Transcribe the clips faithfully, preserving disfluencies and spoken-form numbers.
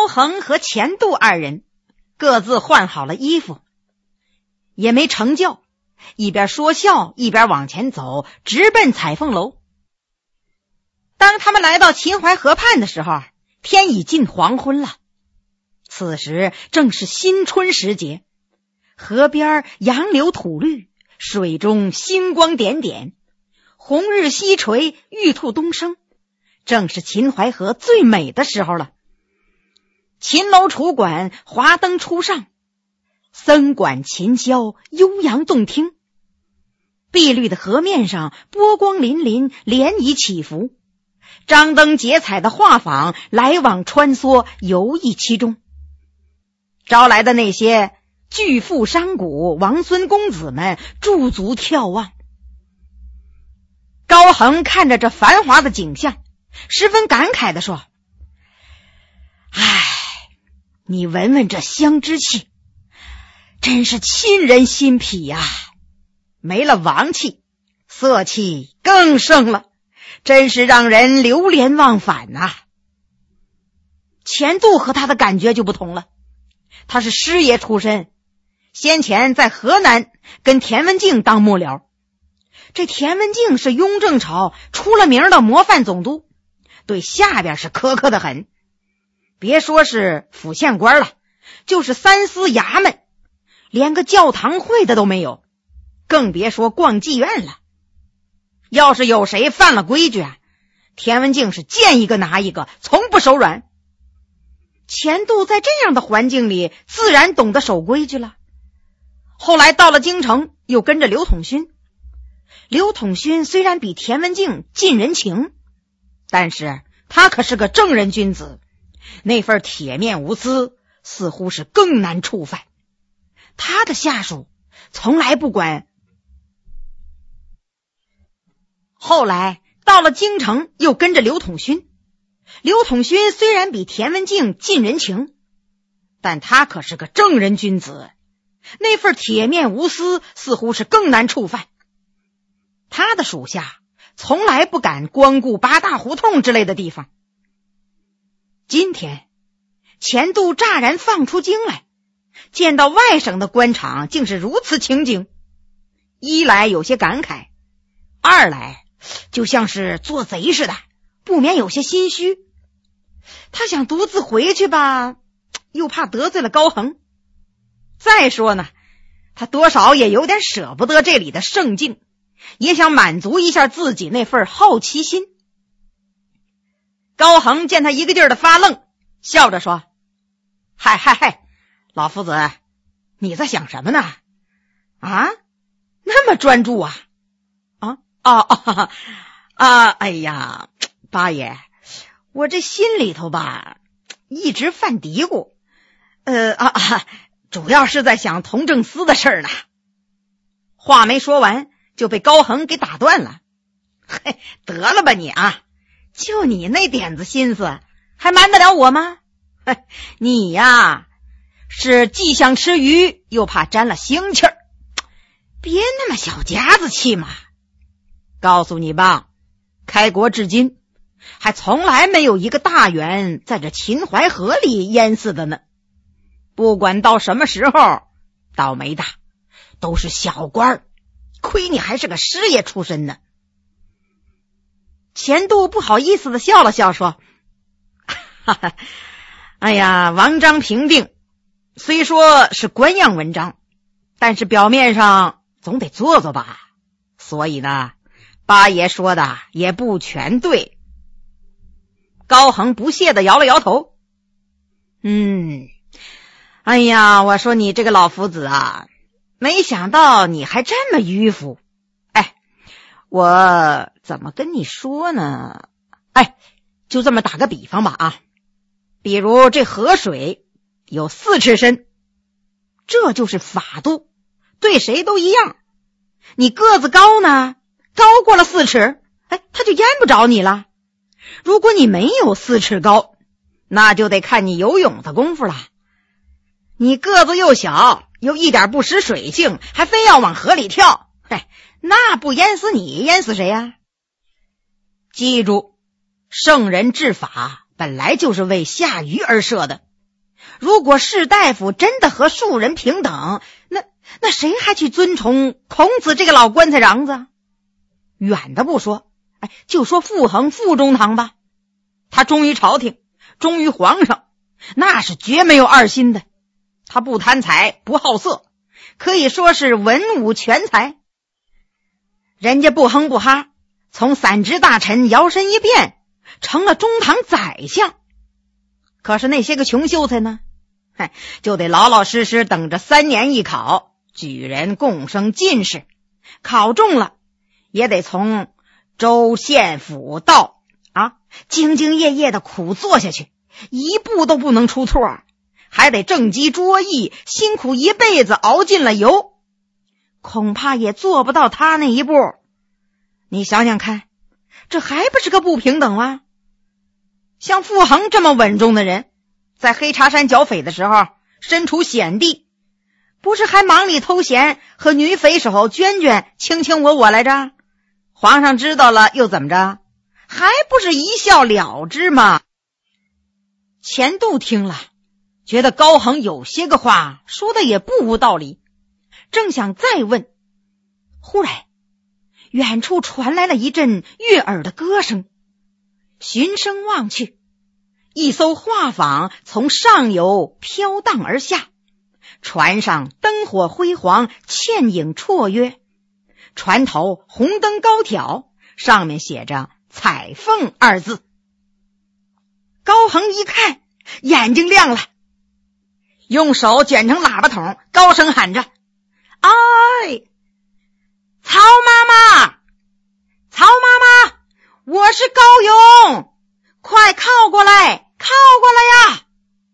恒和钱度二人各自换好了衣服，也没乘轿，一边说笑一边往前走，直奔彩凤楼。当他们来到秦淮河畔的时候，天已近黄昏了。此时正是新春时节，河边杨柳吐绿，水中星光点点，红日西垂，玉兔东升，正是秦淮河最美的时候了。秦楼楚馆，华灯初上，僧管琴箫，悠扬动听。碧绿的河面上波光粼粼，涟漪起伏，张灯结彩的画舫来往穿梭，游弋其中。招来的那些巨富商贾、王孙公子们驻足眺望。高恒看着这繁华的景象，十分感慨地说：唉，你闻闻这香之气，真是沁人心脾呀！没了王气，色气更盛了，真是让人流连忘返呐、啊。钱度和他的感觉就不同了，他是师爷出身，先前在河南跟田文镜当幕僚。这田文镜是雍正朝出了名的模范总督，对下边是苛刻的很。别说是府县官了，就是三司衙门，连个教堂会的都没有，更别说逛妓院了。要是有谁犯了规矩啊，田文镜是见一个拿一个，从不手软。钱度在这样的环境里自然懂得守规矩了。后来到了京城，又跟着刘统勋。刘统勋虽然比田文镜近人情，但是他可是个正人君子，那份铁面无私似乎是更难触犯。他的下属从来不管。后来到了京城，又跟着刘统勋。刘统勋虽然比田文镜近人情，但他可是个正人君子，那份铁面无私似乎是更难触犯。他的属下从来不敢光顾八大胡同之类的地方。今天钱度乍然放出京来，见到外省的官场竟是如此情景，一来有些感慨，二来就像是做贼似的，不免有些心虚。他想独自回去吧，又怕得罪了高恒。再说呢，他多少也有点舍不得这里的盛境，也想满足一下自己那份好奇心。高恒见他一个劲儿的发愣，笑着说：嗨嗨嗨，老夫子，你在想什么呢？啊，那么专注啊？啊啊啊啊！哎呀，八爷，我这心里头吧一直犯嘀咕，呃啊啊，主要是在想同政司的事儿呢。话没说完就被高恒给打断了。嘿，得了吧你啊，就你那点子心思还瞒得了我吗？嘿，你呀是既想吃鱼又怕沾了腥气儿，别那么小家子气嘛。告诉你吧，开国至今还从来没有一个大员在这秦淮河里淹死的呢。不管到什么时候，倒霉大都是小官，亏你还是个师爷出身呢。钱度不好意思的笑了笑说：哈哈，哎呀，王章平定虽说是官样文章，但是表面上总得做做吧，所以呢八爷说的也不全对。高恒不屑地摇了摇头。嗯，哎呀，我说你这个老夫子啊，没想到你还这么迂腐。哎，我怎么跟你说呢？哎，就这么打个比方吧啊，比如这河水有四尺深，这就是法度，对谁都一样。你个子高呢，高过了四尺，哎，他就淹不着你了。如果你没有四尺高，那就得看你游泳的功夫了。你个子又小，又一点不识水性，还非要往河里跳，嘿，那不淹死你，淹死谁呀？记住，圣人治法本来就是为下愚而设的， 如果士大夫真的和庶人平等，那那谁还去尊崇孔子这个老棺材瓤子？远的不说，哎，就说傅恒傅中堂吧，他忠于朝廷，忠于皇上，那是绝没有二心的。他不贪财，不好色，可以说是文武全才。人家不哼不哈，从散职大臣摇身一变成了中堂宰相。可是那些个穷秀才呢，嗨，就得老老实实等着三年一考，举人共升进士，考中了也得从州县府道啊，兢兢业业的苦做下去，一步都不能出错，还得正襟桌椅，辛苦一辈子熬尽了油，恐怕也做不到他那一步。你想想看，这还不是个不平等吗？像傅恒这么稳重的人，在黑茶山剿匪的时候身处险地，不是还忙里偷闲和女匪手娟娟卿卿我我来着？皇上知道了又怎么着？还不是一笑了之吗？钱度听了，觉得高恒有些个话说的也不无道理，正想再问，忽然远处传来了一阵悦耳的歌声。循声望去，一艘画舫从上游飘荡而下，船上灯火辉煌，倩影绰约，船头红灯高挑，上面写着彩凤二字。高恒一看，眼睛亮了，用手卷成喇叭筒，高声喊着：哎，曹妈妈，曹妈妈，我是高勇，快靠过来，靠过来呀！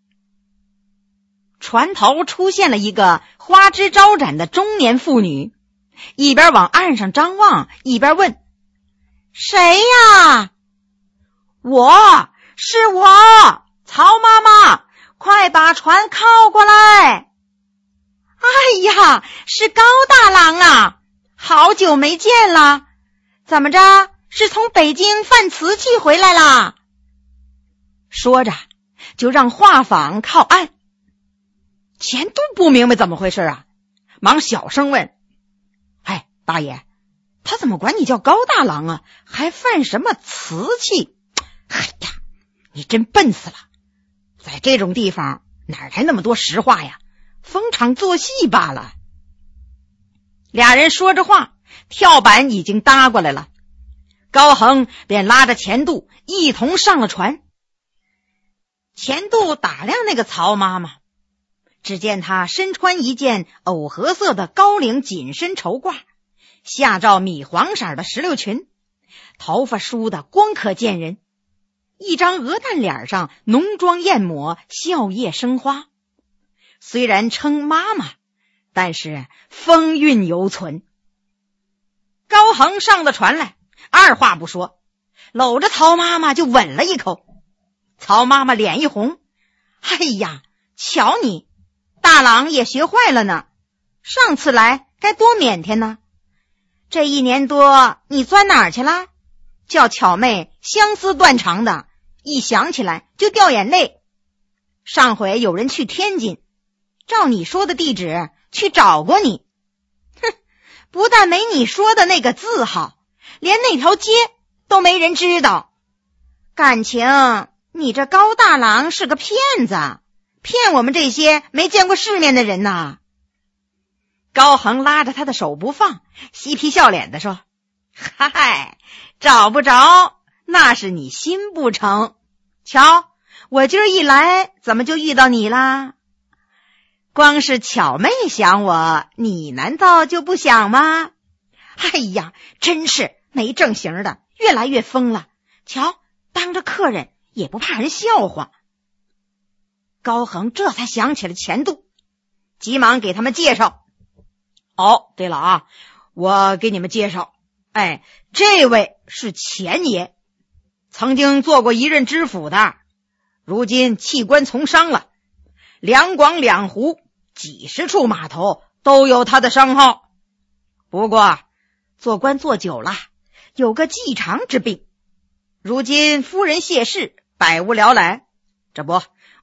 船头出现了一个花枝招展的中年妇女，一边往岸上张望，一边问：谁呀？我，是我，曹妈妈，快把船靠过来！哎呀，是高大郎啊，好久没见了，怎么着？是从北京贩瓷器回来啦？说着就让画舫靠岸。钱都不明白怎么回事啊，忙小声问：哎，大爷，他怎么管你叫高大郎啊？还贩什么瓷器？哎呀，你真笨死了，在这种地方哪来那么多实话呀？逢场作戏罢了。俩人说着话，跳板已经搭过来了，高恒便拉着钱度一同上了船。钱度打量那个曹妈妈，只见她身穿一件藕荷色的高领紧身绸褂，下罩米黄色的石榴裙，头发梳得光可见人，一张鹅蛋脸上浓妆艳抹，笑靥生花。虽然称妈妈，但是风韵犹存。高恒上了船来，二话不说，搂着曹妈妈就吻了一口。曹妈妈脸一红：哎呀，瞧你，大郎也学坏了呢，上次来该多腼腆呢，这一年多你钻哪儿去了？叫巧妹相思断肠的，一想起来就掉眼泪。上回有人去天津，照你说的地址去找过你，哼，不但没你说的那个字号，连那条街都没人知道。感情你这高大郎是个骗子，骗我们这些没见过世面的人呐。高恒拉着他的手不放，嬉皮笑脸地说：嗨，找不着，那是你心不成。瞧，我今儿一来，怎么就遇到你啦？光是巧妹想我，你难道就不想吗？哎呀，真是没正形的，越来越疯了。瞧，当着客人也不怕人笑话。高恒这才想起了钱度，急忙给他们介绍。哦，对了啊，我给你们介绍，哎，这位是钱爷，曾经做过一任知府的，如今弃官从商了，两广两湖几十处码头都有他的商号。不过做官做久了，有个忌肠之病，如今夫人谢氏，百无聊赖，这不，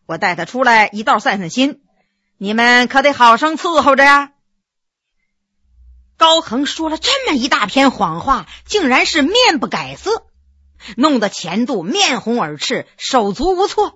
我带他出来一道散散心，你们可得好生伺候着呀。高恒说了这么一大篇谎话，竟然是面不改色，弄得钱度面红耳赤，手足无措。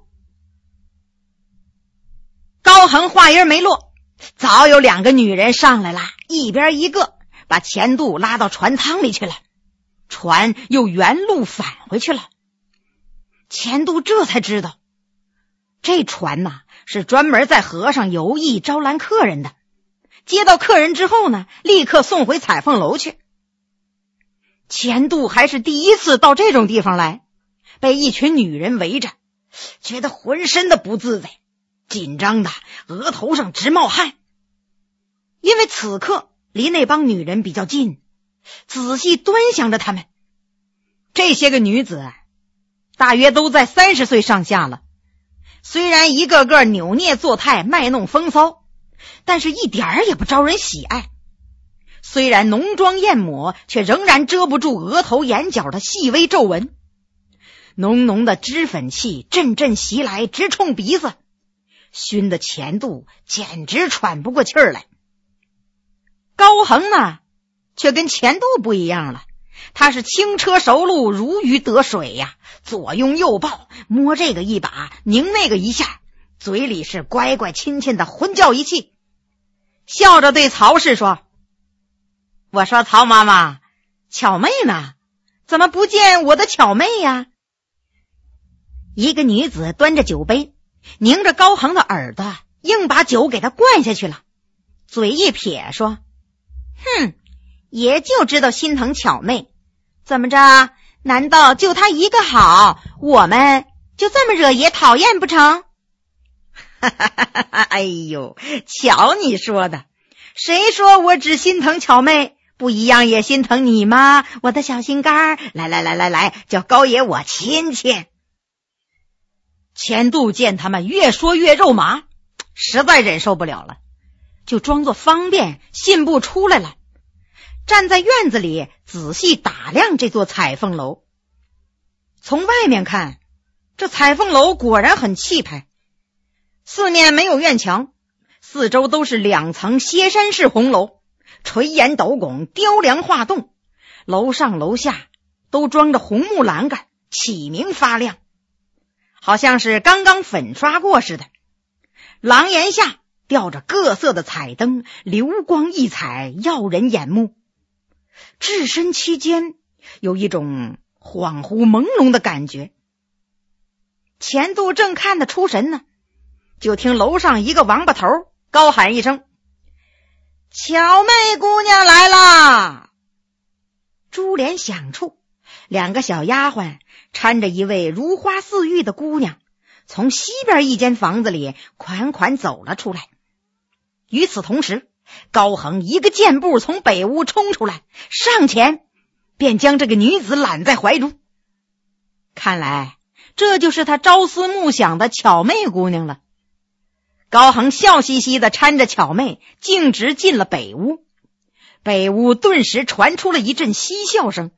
高恒话音没落，早有两个女人上来了，一边一个，把钱度拉到船舱里去了，船又原路返回去了。钱度这才知道，这船呐、啊、是专门在河上游弋招揽客人的，接到客人之后呢，立刻送回彩凤楼去。钱度还是第一次到这种地方来，被一群女人围着，觉得浑身的不自在，紧张的额头上直冒汗。因为此刻离那帮女人比较近，仔细端详着她们，这些个女子大约都在三十岁上下了，虽然一个个扭捏作态，卖弄风骚，但是一点儿也不招人喜爱。虽然浓妆艳抹，却仍然遮不住额头眼角的细微皱纹。浓浓的脂粉气阵阵袭来，直冲鼻子，熏得钱度简直喘不过气儿来。高恒呢，却跟钱度不一样了，他是轻车熟路，如鱼得水呀，左拥右抱，摸这个一把，拧那个一下，嘴里是乖乖亲亲的混叫一气，笑着对曹氏说：我说曹妈妈，巧妹呢？怎么不见我的巧妹呀？一个女子端着酒杯，拧着高恒的耳朵，硬把酒给他灌下去了，嘴一撇说：哼，爷就知道心疼巧妹，怎么着？难道就他一个好，我们就这么惹爷讨厌不成？哎呦，瞧你说的，谁说我只心疼巧妹，不一样也心疼你吗？我的小心肝，来来来来来，叫高爷我亲亲。钱度见他们越说越肉麻，实在忍受不了了，就装作方便信步出来了，站在院子里仔细打量这座彩凤楼。从外面看，这彩凤楼果然很气派，四面没有院墙，四周都是两层歇山式红楼，垂檐斗拱，雕梁画栋，楼上楼下都装着红木栏杆，启明发亮，好像是刚刚粉刷过似的。廊檐下吊着各色的彩灯，流光溢彩，耀人眼目。置身其间，有一种恍惚朦胧的感觉。钱度正看得出神呢，就听楼上一个王八头高喊一声：巧妹姑娘来啦！珠帘响处，两个小丫鬟搀着一位如花似玉的姑娘，从西边一间房子里款款走了出来。与此同时，高恒一个箭步从北屋冲出来，上前便将这个女子揽在怀中。看来这就是他朝思暮想的巧妹姑娘了。高恒笑嘻嘻地搀着巧妹径直进了北屋，北屋顿时传出了一阵嬉笑声。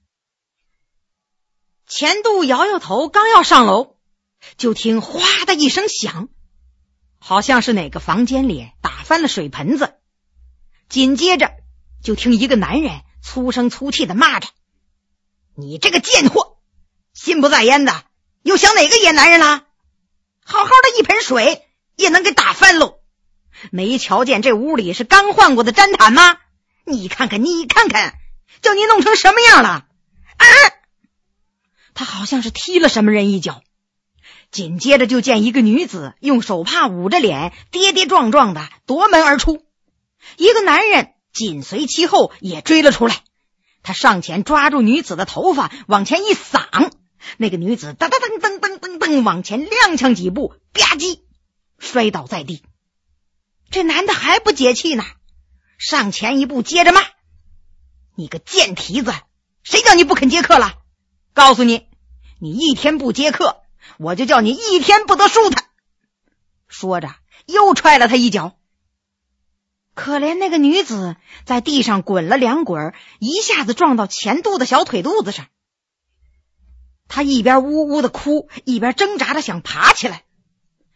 钱度摇摇头，刚要上楼，就听哗的一声响，好像是哪个房间里打翻了水盆子。紧接着就听一个男人粗声粗气地骂着：你这个贱货，心不在焉的，又想哪个野男人了？好好的一盆水也能给打翻喽！没瞧见这屋里是刚换过的毡毯吗？你看看你看看，叫你弄成什么样了啊！他好像是踢了什么人一脚，紧接着就见一个女子用手帕捂着脸，跌跌撞撞的夺门而出，一个男人紧随其后也追了出来。他上前抓住女子的头发往前一搡，那个女子噔噔噔噔噔噔噔往前踉跄几步，吧唧摔倒在地。这男的还不解气呢，上前一步接着骂：你个贱蹄子，谁叫你不肯接客了？告诉你，你一天不接客，我就叫你一天不得舒坦。说着又踹了他一脚。可怜那个女子在地上滚了两滚，一下子撞到钱度的小腿肚子上。她一边呜呜的哭，一边挣扎着想爬起来。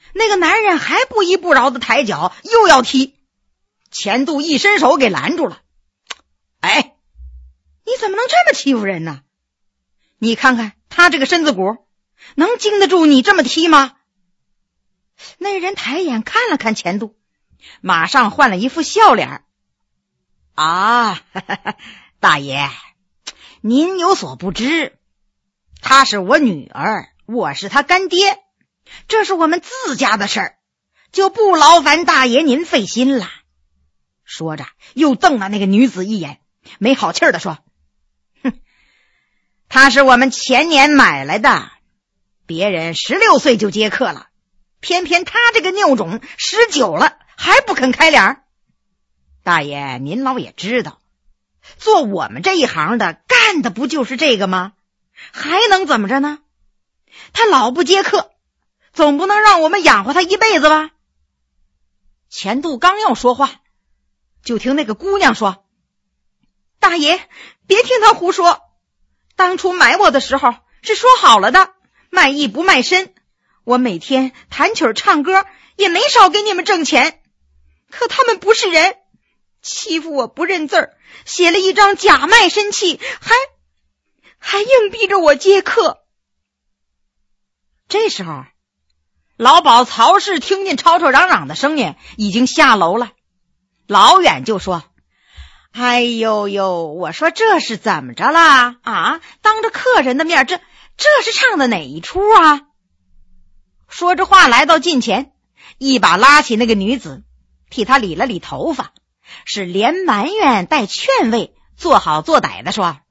那个男人还不依不饶的抬脚又要踢，钱度一伸手给拦住了。哎，你怎么能这么欺负人呢？你看看他这个身子骨，能经得住你这么踢吗？那人抬眼看了看钱度，马上换了一副笑脸。啊，哈哈哈，大爷，您有所不知，她是我女儿，我是她干爹，这是我们自家的事儿，就不劳烦大爷您费心了。说着又瞪了那个女子一眼，没好气儿地说，哼，她是我们前年买来的，别人十六岁就接客了，偏偏她这个拗种十九了还不肯开脸。大爷您老也知道，做我们这一行的干的不就是这个吗？还能怎么着呢？他老不接客，总不能让我们养活他一辈子吧？钱度刚要说话，就听那个姑娘说，大爷别听他胡说，当初买我的时候是说好了的，卖艺不卖身，我每天弹曲唱歌也没少给你们挣钱，可他们不是人，欺负我不认字儿，写了一张假卖身契，还还硬逼着我接客。这时候老鸨曹氏听见吵吵嚷嚷的声音，已经下楼了，老远就说，哎呦呦，我说这是怎么着啦啊？当着客人的面，这这是唱的哪一出啊？说着话来到近前，一把拉起那个女子，替她理了理头发，是连埋怨带劝慰，做好做歹的说，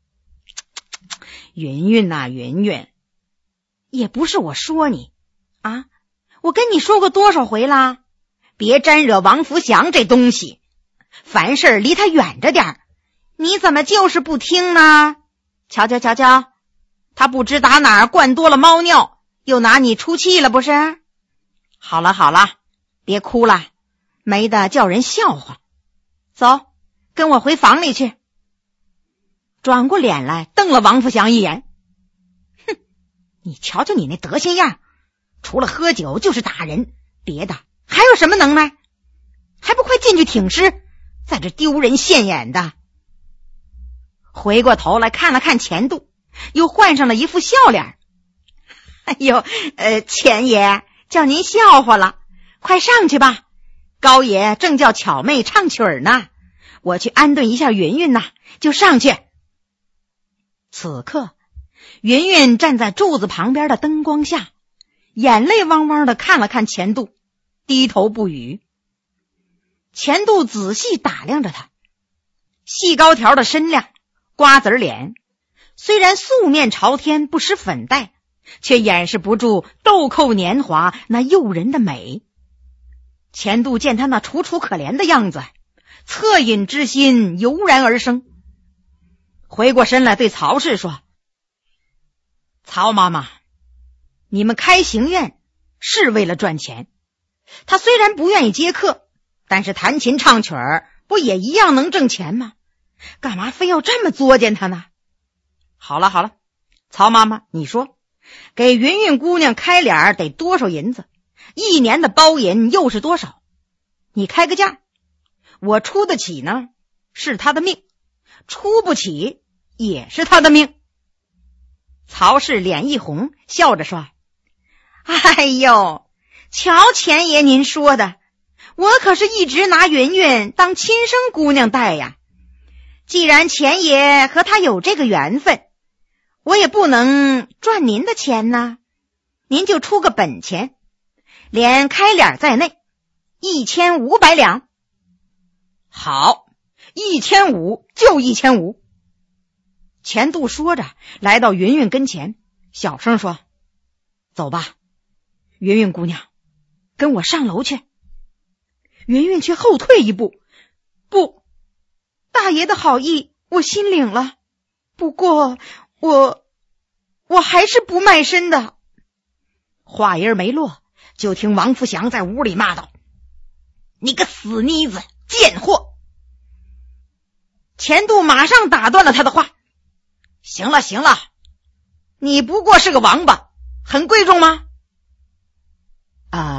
云云呐、啊、云云，也不是我说你啊，我跟你说过多少回啦，别沾惹王福祥这东西，凡事离他远着点，你怎么就是不听呢？瞧瞧瞧瞧，他不知打哪儿灌多了猫尿，又拿你出气了不是？好了好了，别哭了，没得叫人笑话。走，跟我回房里去。转过脸来瞪了王福祥一眼，哼，你瞧瞧你那德行样，除了喝酒就是打人，别的还有什么能耐？还不快进去挺尸，在这丢人现眼的。回过头来看了看钱度，又换上了一副笑脸。哎呦，呃，钱爷叫您笑话了，快上去吧，高爷正叫巧妹唱曲儿呢，我去安顿一下云云呐，就上去。此刻云云站在柱子旁边的灯光下，眼泪汪汪的看了看钱度，低头不语。钱度仔细打量着他，细高条的身量，瓜子脸，虽然素面朝天不施粉黛，却掩饰不住豆蔻年华那诱人的美。钱度见他那楚楚可怜的样子，恻隐之心油然而生，回过身来对曹氏说，曹妈妈，你们开行院是为了赚钱，他虽然不愿意接客，但是弹琴唱曲儿不也一样能挣钱吗？干嘛非要这么作践他呢？好了好了，曹妈妈，你说给云云姑娘开脸得多少银子？一年的包银又是多少？你开个价，我出得起呢，是他的命；出不起也是他的命。曹氏脸一红，笑着说，哎呦，瞧钱爷您说的，我可是一直拿云云当亲生姑娘待呀。既然钱爷和他有这个缘分，我也不能赚您的钱呢，您就出个本钱，连开脸在内，一千五百两。好，一千五就一千五。钱度说着来到云云跟前，小声说，走吧，云云姑娘，跟我上楼去。云云却后退一步，不，大爷的好意我心领了，不过我我还是不卖身的。话音没落，就听王福祥在屋里骂道，你个死妮子，贱货！钱度马上打断了他的话，行了行了，你不过是个王八，很贵重吗？啊、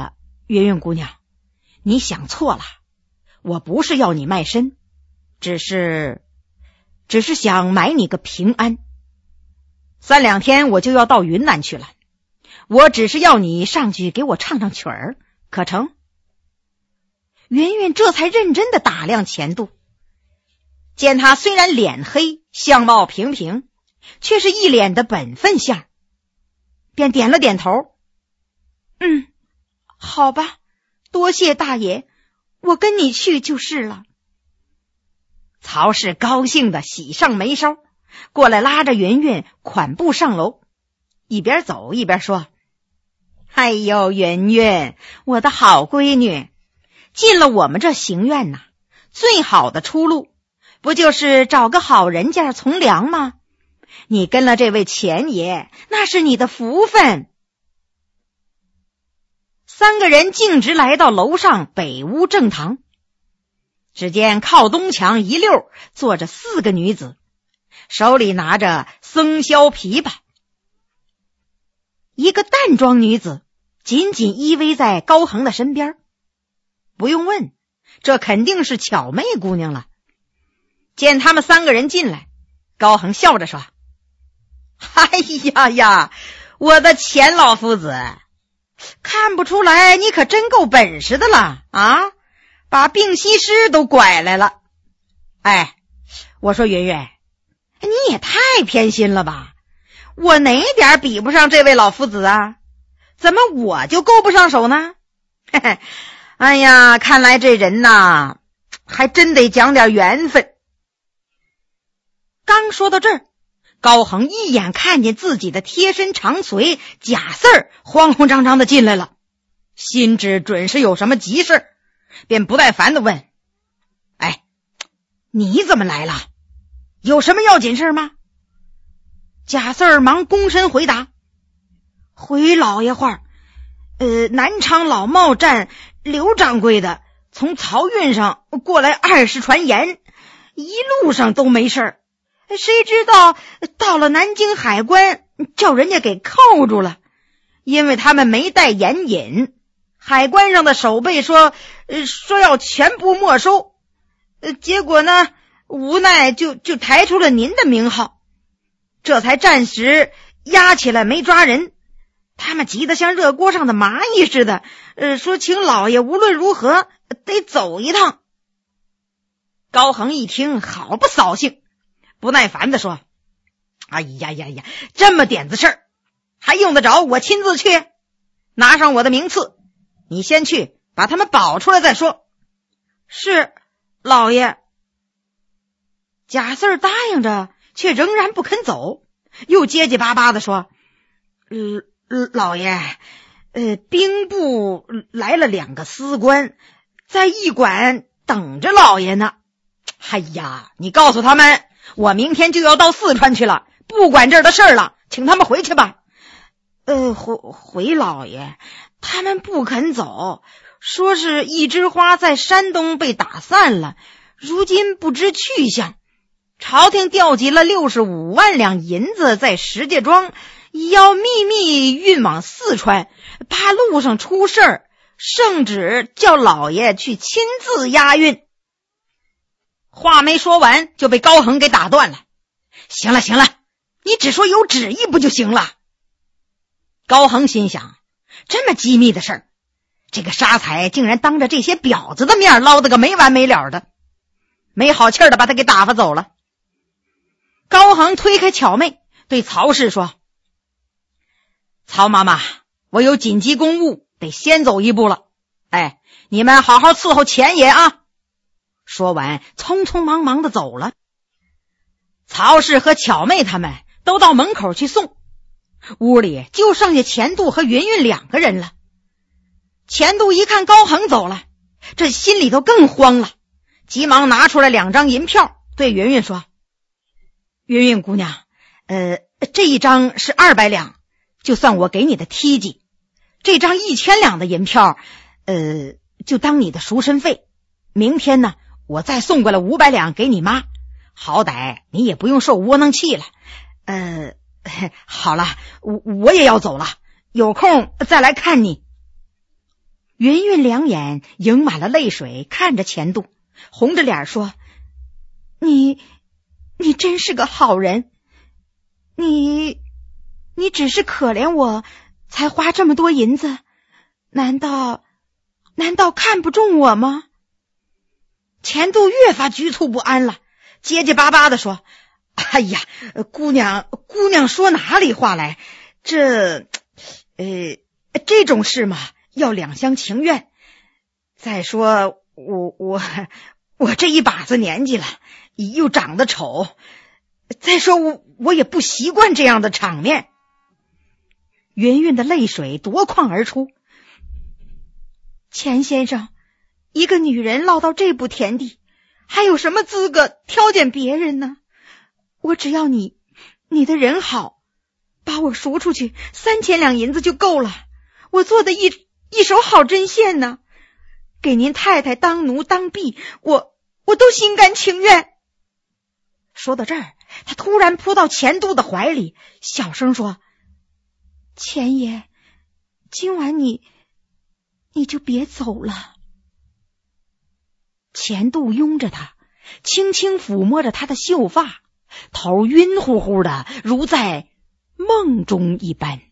云云姑娘，你想错了，我不是要你卖身，只是只是想买你个平安。三两天我就要到云南去了，我只是要你上去给我唱唱曲儿，可成？云云这才认真的打量钱度，见他虽然脸黑，相貌平平，却是一脸的本分相，便点了点头。嗯，好吧，多谢大爷，我跟你去就是了。曹氏高兴的喜上眉梢，过来拉着云云款步上楼，一边走一边说：哎呦，云云，我的好闺女，进了我们这行院呐，最好的出路不就是找个好人家从良吗？你跟了这位钱爷，那是你的福分。三个人径直来到楼上北屋正堂，只见靠东墙一溜坐着四个女子，手里拿着僧箫琵琶。一个淡妆女子紧紧依偎在高恒的身边，不用问，这肯定是巧妹姑娘了。见他们三个人进来，高恒笑着说：哎呀呀，我的钱老夫子，看不出来你可真够本事的了啊！把病西施都拐来了。哎，我说云云，你也太偏心了吧，我哪点比不上这位老夫子啊？怎么我就够不上手呢？嘿嘿，哎呀，看来这人呐，还真得讲点缘分。刚说到这儿，高恒一眼看见自己的贴身长随贾四儿慌慌张张的进来了，心知准是有什么急事，便不耐烦的问：哎，你怎么来了？有什么要紧事吗？贾四儿忙躬身回答：回老爷话，呃，南昌老茂站刘掌柜的从漕运上过来二十船盐，一路上都没事儿，谁知道到了南京海关，叫人家给扣住了，因为他们没带盐引，海关上的守备说，呃，说要全部没收，呃，结果呢，无奈就就抬出了您的名号，这才暂时压起来没抓人。他们急得像热锅上的蚂蚁似的，呃，说请老爷无论如何得走一趟。高恒一听，好不扫兴，不耐烦地说：哎呀呀呀，这么点子事儿还用得着我亲自去？拿上我的名次，你先去把他们保出来再说。是，老爷。贾四儿答应着，却仍然不肯走，又结结巴巴地说：呃，老爷，呃，兵部来了两个司官，在驿馆等着老爷呢。哎呀，你告诉他们，我明天就要到四川去了，不管这儿的事儿了，请他们回去吧。呃，回回老爷，他们不肯走，说是一枝花在山东被打散了，如今不知去向。朝廷调集了六十五万两银子在石家庄，要秘密运往四川，怕路上出事儿，圣旨叫老爷去亲自押运。话没说完，就被高恒给打断了。行了行了，你只说有旨意不就行了？高恒心想，这么机密的事儿，这个沙才竟然当着这些婊子的面捞得个没完没了的，没好气儿的把他给打发走了。高恒推开巧妹，对曹氏说：曹妈妈，我有紧急公务，得先走一步了，哎，你们好好伺候钱爷啊。说完匆匆忙忙的走了。曹氏和巧妹他们都到门口去送，屋里就剩下钱度和云云两个人了。钱度一看高恒走了，这心里头更慌了，急忙拿出来两张银票，对云云说：云云姑娘，呃，这一张是二百两，就算我给你的梯级，这张一千两的银票，呃，就当你的赎身费。明天呢，我再送过来五百两给你妈，好歹你也不用受窝囊气了。呃，好了，我我也要走了，有空再来看你。 云云两眼盈满了泪水，看着钱度，红着脸说：你你真是个好人，你你只是可怜我才花这么多银子，难道难道看不中我吗？钱度越发局促不安了，结结巴巴地说：哎呀，姑娘姑娘说哪里话来，这呃这种事嘛要两厢情愿。再说我我我这一把子年纪了，又长得丑，再说我我也不习惯这样的场面。云云的泪水夺眶而出。钱先生，一个女人落到这步田地，还有什么资格挑拣别人呢？我只要你你的人好，把我赎出去，三千两银子就够了。我做的一一手好针线呢，给您太太当奴当婢，我我都心甘情愿。说到这儿，他突然扑到钱度的怀里，小声说：钱爷，今晚你你就别走了。钱度拥着他，轻轻抚摸着他的秀发，头晕乎乎的，如在梦中一般。